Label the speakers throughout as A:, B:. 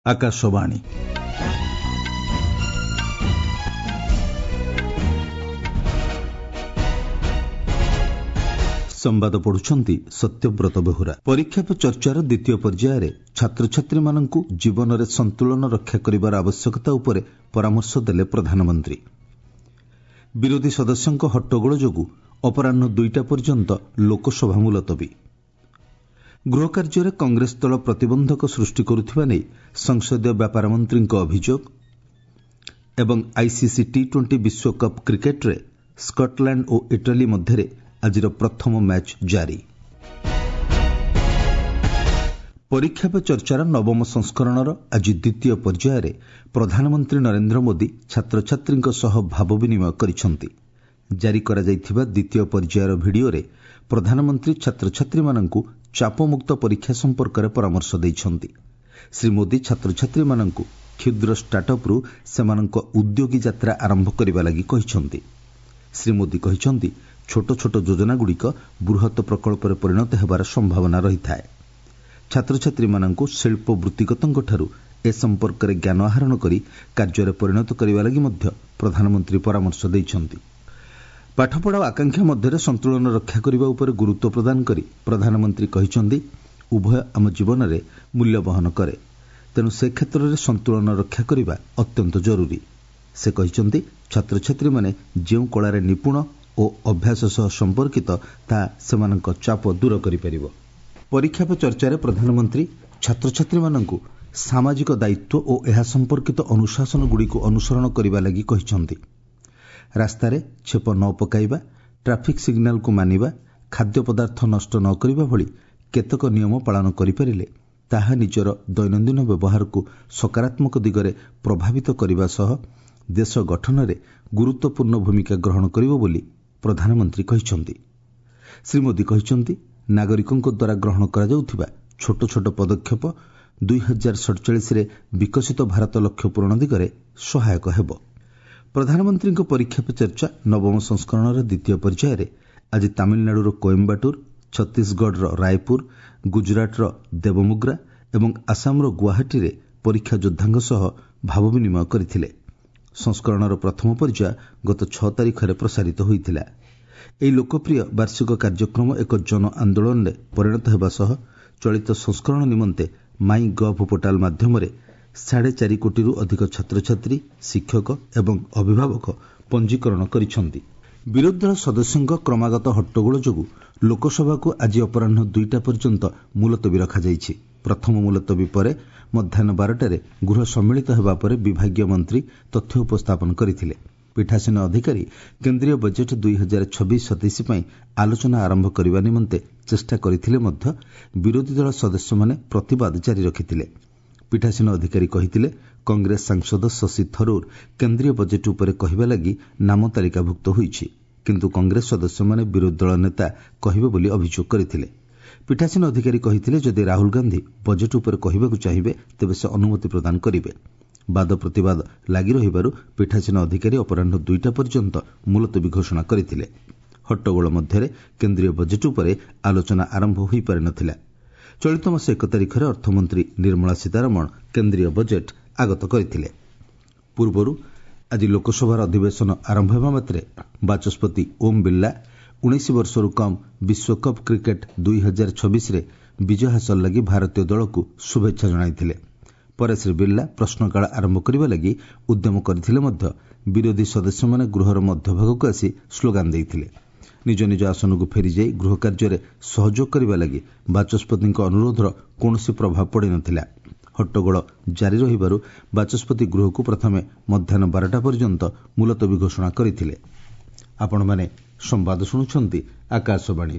A: आकाशवाणी संवाद पढ़ुछंती सत्यव्रत बेहुरा। परीक्षा पे चर्चार द्वितीय पर्यायर छात्र छात्री मानंकु जीवन में संतुलन रक्षा करिवार आवश्यकता उपरे परामर्श देले प्रधानमंत्री। विरोधी सदस्यों हट्टगोल जोगु अपराह्न 2टा पर्यंत लोकसभा मुलतवी। गृह कार्य कांग्रेस दल प्रतिबंधक सृष्टि करुथिबा नै संसदीय व्यापार मंत्री अभियोग एवं आईसीसी T20 विश्वकप क्रिकेट रे स्कटलैंड और इटाली मध्य आजिर प्रथम मैच जारी। परीक्षा पे चर्चार नवम संस्करणर आज द्वितीय पर्यायर प्रधानमंत्री नरेंद्र मोदी छात्र छात्री सह भाव विनिमय करिसेंति। जारी करा जायथिबा द्वितीय पर्यायर भिडियो रे प्रधानमंत्री छात्र छात्री मानंकु चापमुक्त परीक्षा संपर्क में परामर्श दैछंती। श्री मोदी छात्र छात्री मानंकु क्षुद्र स्टार्टअप रु सेमानंक उद्योगी यात्रा आरंभ करिबा लागि कहिसंती। श्री मोदी कहिसंती छोट छोट योजना गुड़िक बृहत प्रकल्प में परिणत होबार संभावना रही थाए। छात्र छात्री मानंकु शिल्प वृत्तिगतों ठारू ए संपर्क में ज्ञान आहरण करी कार्य में परिणत करिबा लागि मध्य प्रधानमंत्री परामर्श दैछंती। पाठपढ़ा और आकांक्षा मध्य संतुलन रक्षा करने उपर गुरुत्व प्रदान करी प्रधानमंत्री कहिसंती उभय आम जीवन में मूल्य बहन करे, तेणु से क्षेत्र में संतुलन रक्षा करने अत्यंत जरूरी। से कहिसंती छात्र छात्री माने जेउ कलारे निपुण और अभ्यास सह संपर्कित ता सेमानंक चाप दूर करि परिबो। परीक्षा पे चर्चा प्रधानमंत्री छात्र छात्री मानंकु सामाजिक दायित्व और एहा संपर्कित अनुशासन गुड़िक अनुसरण करने लगी कहिसंती। रास्तार छेप न पकाइबा, ट्राफिक सिग्नाल को मानिबा, खाद्य पदार्थ नष्ट न करिबा भली केतक नियम पालन करिपारिले ताहा निजर दैनन्दिन व्यवहार को सकारात्मक दिगरे प्रभावित करने सह देश गठन में गुरुत्वपूर्ण भूमिका ग्रहण करिबो बोली प्रधानमंत्री कहिसंती। श्री मोदी कहिसंती नागरिकों द्वारा ग्रहण करा जाउथिबा छोट छोट पदक्षेप 2047 रे विकसित भारत लक्ष्य पूरण दिगरे सहायक हेबो। प्रधानमंत्री परीक्षा पे चर्चा नवम संस्करणर द्वितीय पर्यायर आज तमिलनाडुर कोयम्बाटूर, छत्तीसगढ़ रायपुर, गुजरात देवमुग्रा एवं आसामर गुवाहाटी रे परीक्षा योद्धांग सह भाव विनिमय करथिले। संस्करणर प्रथम पर्याय गत 6 तारिख में प्रसारित होइथिला। एही लोकप्रिय वार्षिक कार्यक्रम एक जन आंदोलन में परिणत होगा सह चलित संस्करण निमंते माई गव पोर्टाल माध्यम 4.5 कोटी अधिक छात्र छात्री, शिक्षक एवं अभिभावक पंजीकरण करिसेंति। विरोधी दल सदस्यों क्रमागत हट्टगोल जोगु लोकसभा को आज अपराह्न 2टा पर्यंत मुलतवी रखा जायछि। प्रथम मुलतवी परे मध्याह्न 12टारे गृह सम्मिलित होगा पर विभागीय मंत्री तथ्य उपस्थापन करथिले। पीठासीन अधिकारी केंद्रीय बजेट 2026-27 पई आलोचना आरंभ करबा निमंते चेष्टा करथिले मध्य विरोधी दल सदस्य माने प्रतिवाद जारी रखिथिले। पीठासीन अधिकारी कहिथिले कांग्रेस सांसद शशि थरूर केंद्रीय बजेट उपरे कहबा लागि नाम तालिकाभुक्त होईछि, किंतु कांग्रेस सदस्य माने विरोधी दल नेता कहिबे बोली अभियोग करथिले। पीठासीन अधिकारी कहिथिले जदि राहुल गांधी बजेट उपरे कहबाकू चाहिबे तेबे से अनुमति प्रदान करिवे। वाद प्रतिवाद लागि रहिबारु पीठासीन अधिकारी अपराह्न 2टा पर्यंत मुलतवी घोषणा करथिले। हट्टगोल मध्य केंद्रीय बजेट उपरे आलोचना आरंभ होई पारि नथिला। चलित मास 1 तारिख में अर्थमंत्री निर्मला सीतारमण केंद्रीय बजेट आगत करथिले। पूर्वरु आज लोकसभा अधिवेशन आरंभ होगा मात्रे बाचस्पति ओम बिर्ला 19 वर्षरु कम विश्वकप क्रिकेट 2026 रे विजय हासिल लगी भारतीय दल को शुभेच्छा जणाइथिले। पर श्री बिर्ला प्रश्नकाल आरंभ करने लगी उद्यम करथिले मध्य विरोधी सदस्य माने गृहर मध्यभाग को आसी स्लोगान देइथिले। निज निज आसन को फेरी जाई गृह कार्य में सहयोग करने लगी बाचस्पति अनुरोधर कौनसी प्रभाव पड़ नथिला। हट्टगोल जारी रहिबारु बाचस्पति गृह को प्रथमे मध्याह्न 12टा पर्यंत मुलतवी घोषणा करथिले। आपण माने संवाद शुणुछंती आकाशवाणी।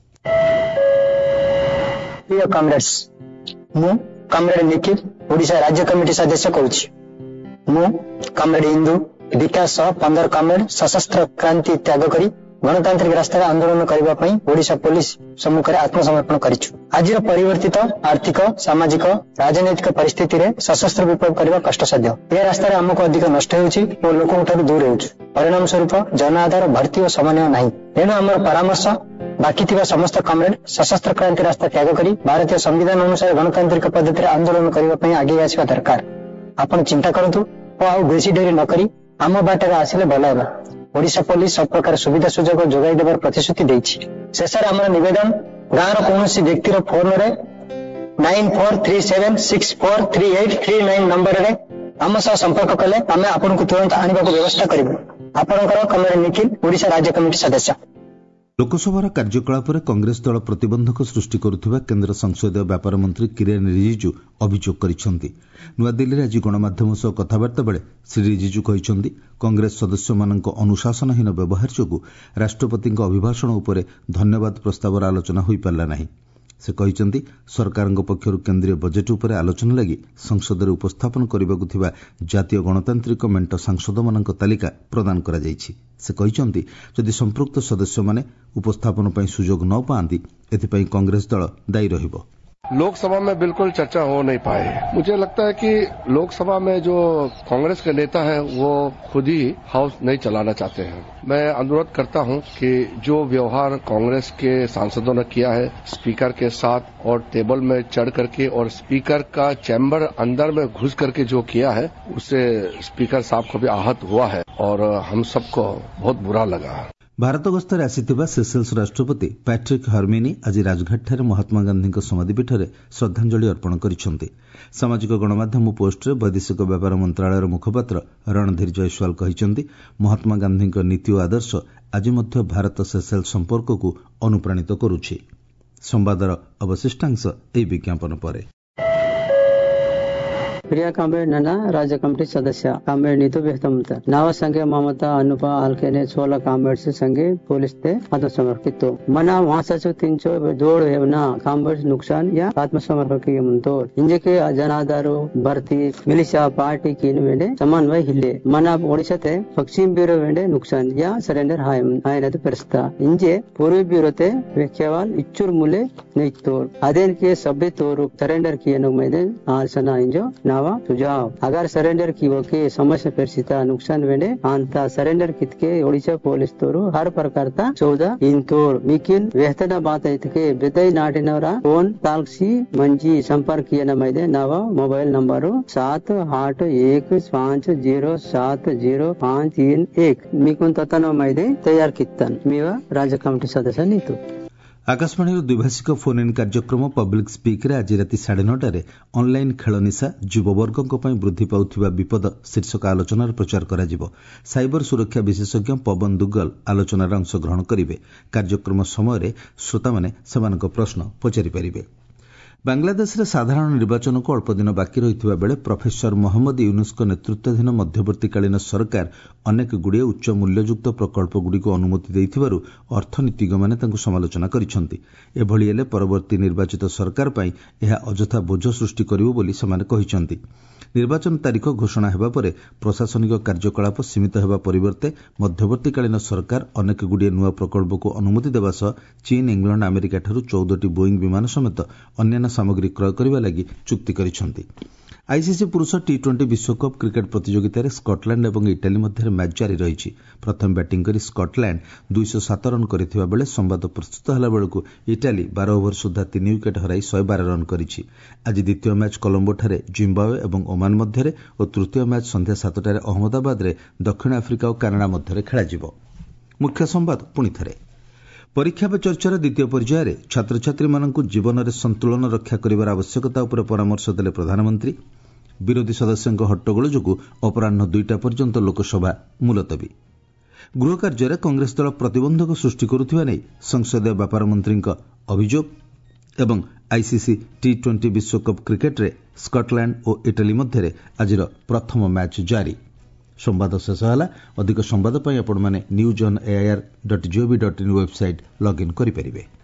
B: प्रिय कांग्रेस, मु कमरेड निखिल ओडिशा राज्य कमिटी सदस्य कहूछि। मु कमरेड हिंदू विकास 15 कमरेड सशस्त्र क्रांति त्याग करी गणतांत्रिक रास्तार आंदोलन करने पर ओडिशा पुलिस सम्मुख में आत्मसमर्पण करिछु। आज परिवर्तित आर्थिक सामाजिक राजनैतिक परिस्थिति रे सशस्त्र विप्लव करने कष्टसाध्य। यह रास्तार आमको अधिक नष्ट होउछि और लोकों ठारू दूर होउछि। परिणाम स्वरूप जन आधार भर्ती और समन्वय नहीं। तेणु आमर परामर्श बाकी थिबा समस्त कमरेड सशस्त्र क्रांति रास्ता त्याग करी भारतीय संविधान अनुसार गणतांत्रिक पद्धति आंदोलन करने आगे आसवा दरकार। आपण चिंता करतु और बेसी डेरी न करी आम बाटर आसिले भल है। ओडिशा पुलिस सब प्रकार सुविधा सुजोग जोगाई देवार प्रतिश्रुति देछि। शेषर आमर निवेदन गाँव कौन व्यक्तिर फोन रे 9437643839 नंबर रे आम सह संपर्क कले आमे आपन को तुरंत आनिबा को व्यवस्था करिबु। आपनकर कमरेड निखिल ओडिशा राज्य कमिटी सदस्य।
A: लोकसभार कार्यकलापर कांग्रेस दल प्रतिबंधक सृष्टि करुवा केन्द्र संसदीय व्यापार मंत्री किरेन रिजिजू अभियोग କରିଛନ୍ତି। नुआदिल्ली आज गणमाध्यम सह कथबार्ता बेले श्री रिजिजू କହିଛନ୍ତି कांग्रेस सदस्य मानक अनुशासनहीन व्यवहार जोगु राष्ट्रपति अभिभाषण उपरे धन्यवाद प्रस्तावर आलोचना होई पारला नाही। से କହିଛନ୍ତି सरकार पक्षर केन्द्रीय बजेट उपरे आलोचना लगी संसद उपस्थापन करने को जातीय गणतांत्रिक मेंट सांसद मानक तालिका प्रदान करा जायछि। से କହିଛନ୍ତି जदि संपृक्त सदस्य माने उपस्थापन पर सुजोग न पाती एथिपाई कांग्रेस दल दायी रहिबो।
C: लोकसभा में बिल्कुल चर्चा हो नहीं पाए। मुझे लगता है कि लोकसभा में जो कांग्रेस के नेता हैं वो खुद ही हाउस नहीं चलाना चाहते हैं। मैं अनुरोध करता हूं कि जो व्यवहार कांग्रेस के सांसदों ने किया है स्पीकर के साथ और टेबल में चढ़ करके और स्पीकर का चैम्बर अंदर में घुस करके जो किया है उससे स्पीकर साहब को भी आहत हुआ है और हम सबको बहुत बुरा लगा।
A: भारत गस्तर आसिथिबा सेसेल्स राष्ट्रपति पैट्रिक हर्मिनी आज राजघाटଠାରେ महात्मा गांधी समाधिपीठରେ श्रद्धांजलि अर्पण କରିଛନ୍ତି। सामाजिक गणमाध्यम पोस्टରେ वैदेशिक व्यापार मंत्रालयर मुखपात्र रणधीर जयस्वाल କହିଛନ୍ତି महात्मा गांधीଙ୍କ नीति ଓ आदर्श आज ମଧ୍ୟ भारत सेसेल्स संपर्कକୁ अनुप्राणित କରୁଛି। संवादर अवशिष्टांश ଏହି विज्ञापन ପରେ।
D: प्रिया कांबेड नना राज्य कमिटी सदस्य कांबेड नीतू बेहतमत नाव संगे ममता अनुपा आलकेने 16 कांबेड से संगे पुलिस ते आत्मसमर्पित मना वासचु तिंचो जोड़ हेवना कांबेड नुकसान या आत्मसमर्पण की मुंतो इंजे के जनादारो भर्ती मिलिशिया पार्टी की वेंडे समन्वय हिल्ले मना ओडिशा ते पश्चिम ब्यूरो वेंडे नुकसान या सरेंडर हायनत परिस्ता इंजे पूर्वी ब्यूरो ते व्याख्यावाल इच्चुर मूले नैतोर अदेन के सभ्य तोरु सरेंडर किए नुमेदे आसना इंजो सुझाव अगर सरेंडर की के समस्या परिस्थिता नुकसान वेंडे अंता सरेंडर कितके ओडिशा पुलिस तोरु हर प्रकार ता 14 इंतोर मिकिन वेहतना बात के बेदई नाटिनवरा फोन तालसी मंजी संपर्क किए नमैदे नव मोबाइल नंबर 7815070531 मिकुन ततन मैदे तैयार कितन मेवा राज्य कमिटी सदस्य नीतू।
A: आकाशवाणी द्विभाषिक फोन इन कार्यक्रम पब्लिक स्पीक रे आज राति 9:30 ऑनलाइन खेल निशा युववर्गों वृद्धि पाउथिबा विपद शीर्षक आलोचनार प्रचार कराजिबो। साइबर सुरक्षा विशेषज्ञ पवन दुग्गल आलोचनार अंशग्रहण करिवे। कार्यक्रम समय श्रोता माने सेमानक प्रश्न पचारि पारिबे। बांग्लादेश रे साधारण निर्वाचन को अल्प दिन बाकी रहिथिबा बेले प्रोफेसर मोहम्मद यूनुसको नेतृत्वाधीन मध्यवर्तीकालीन सरकार अनेक गुड़िए उच्च मूल्ययुक्त प्रकल्प गुड़िक अनुमति देइथिबारु अर्थनीतिज्ञମାନେ ତାଙ୍କୁ समालोचना କରିଛନ୍ତି। एभଳି हेले परवर्ती निर्वाचित सरकार ପାଇଁ ଏହା ଅଯଥା ବୋଝ ସୃଷ୍ଟି କରିବ ବୋଲି ସେମାନେ କହିଛନ୍ତି। निर्वाचन तारीख घोषणा हेबा परे प्रशासनिक कार्यकलाप सीमित हेबा परिवर्ते मध्यवर्तीकालीन सरकार अनेक गुड़िए नुआ प्रकल्प को अनुमति देवा सह चीन इंग्लैंड अमेरिका ठारू 14टी बोईंग विमान समेत अन्य सामग्री क्रय करने लगी चुक्ति करिसेंति। आईसीसी पुरुष टी20 विश्वकप क्रिकेट प्रतियोगिता रे स्कटलैंड और इटाली मध्य मैच जारी रही। प्रथम बैटिंग करी स्कटलैंड 207 रन करथिबा बेले संवाद प्रस्तुत होला बेलकु इटाली 12 ओवर सुधा 3 विकेट हराई 112 रन करिछि। आज द्वितीय मैच कोलंबो ठारे जिम्बाब्वे और ओमान मध्य और तृतीय मैच संध्या 7टारे अहमदाबाद रे दक्षिण आफ्रिका और कानाडा मध्य खेलाजिबो। मुख्य संवाद पुणी थरे। परीक्षा पे चर्चार द्वितीय पर्यायर छात्र छात्री मानक जीवन में संतुलन रक्षा करिवार आवश्यकता उपर परामर्श देले प्रधानमंत्री। विरोधी सदस्यों हट्टगोल जोगु अपराह्न 2टा पर्यंत लोकसभा मुलतवी। गृह कार्य कांग्रेस दल प्रतिबंधक सृष्टि करुथिबा नै संसदीय व्यापार मंत्री अभियोग एवं आईसीसी टी20 विश्वकप क्रिकेट रे स्कटलैंड और इटाली मध्य आज प्रथम मैच जारी। संवाद शेष है। अधिक संवाद आपण मैंने newsonair.gov.in वेबसाइट लॉगिन करें।